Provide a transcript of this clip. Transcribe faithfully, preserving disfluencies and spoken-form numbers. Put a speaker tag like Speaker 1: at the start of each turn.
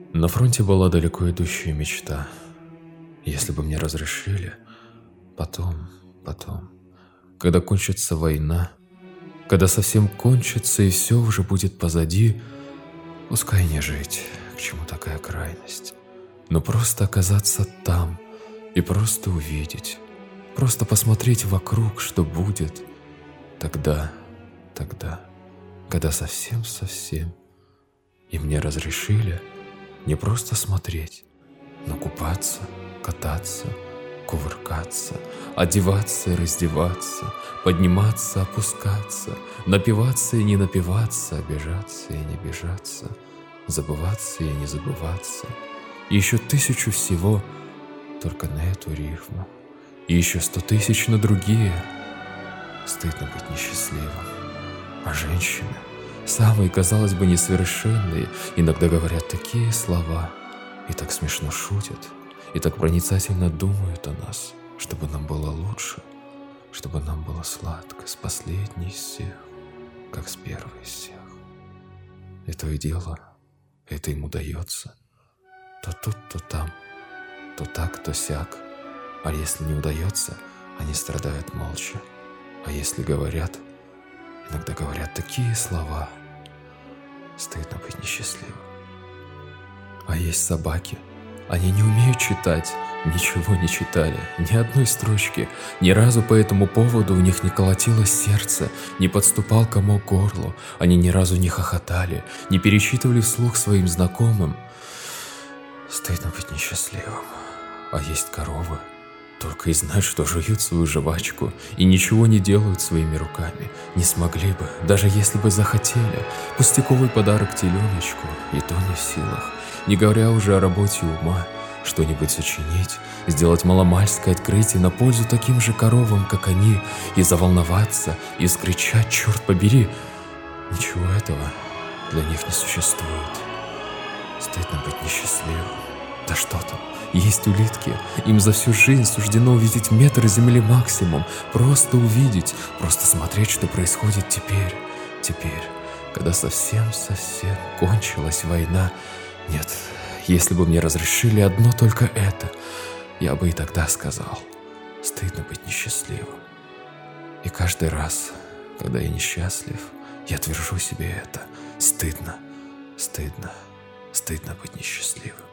Speaker 1: На фронте была далеко идущая мечта. Если бы мне разрешили, потом, потом, когда кончится война, когда совсем кончится и все уже будет позади, пускай не жить, к чему такая крайность, но просто оказаться там и просто увидеть, просто посмотреть вокруг, что будет, тогда, тогда, когда совсем-совсем, и мне разрешили не просто смотреть, но купаться, кататься, кувыркаться, одеваться и раздеваться, подниматься, опускаться, напиваться и не напиваться, обижаться и не обижаться, забываться и не забываться. И еще тысячу всего только на эту рифму. И еще сто тысяч на другие. Стыдно быть несчастливым. А женщины, самые, казалось бы, несовершенные, иногда говорят такие слова и так смешно шутят, и так проницательно думают о нас, чтобы нам было лучше, чтобы нам было сладко с последней из всех, как с первой из всех. И то и дело, это им удается. То тут, то там, то так, то сяк. А если не удается, они страдают молча. А если говорят, иногда говорят такие слова, стыдно быть несчастливым. А есть собаки. Они не умеют читать, ничего не читали, ни одной строчки. Ни разу по этому поводу у них не колотилось сердце, не подступал комок к горлу. Они ни разу не хохотали, не перечитывали вслух своим знакомым. Стыдно быть несчастливым. А есть коровы. Только и знают, что жуют свою жвачку и ничего не делают своими руками. Не смогли бы, даже если бы захотели. Пустяковый подарок теленочку, и то не в силах. Не говоря уже о работе ума, что-нибудь сочинить, сделать маломальское открытие на пользу таким же коровам, как они, и заволноваться, и скричать, черт побери. Ничего этого для них не существует. Стыдно быть несчастливым. Да что там, есть улитки, им за всю жизнь суждено увидеть метр земли максимум, просто увидеть, просто смотреть, что происходит теперь, теперь, когда совсем-совсем кончилась война. Нет, если бы мне разрешили одно только это, я бы и тогда сказал, стыдно быть несчастливым. И каждый раз, когда я несчастлив, я твержу себе это, стыдно, стыдно, стыдно быть несчастливым.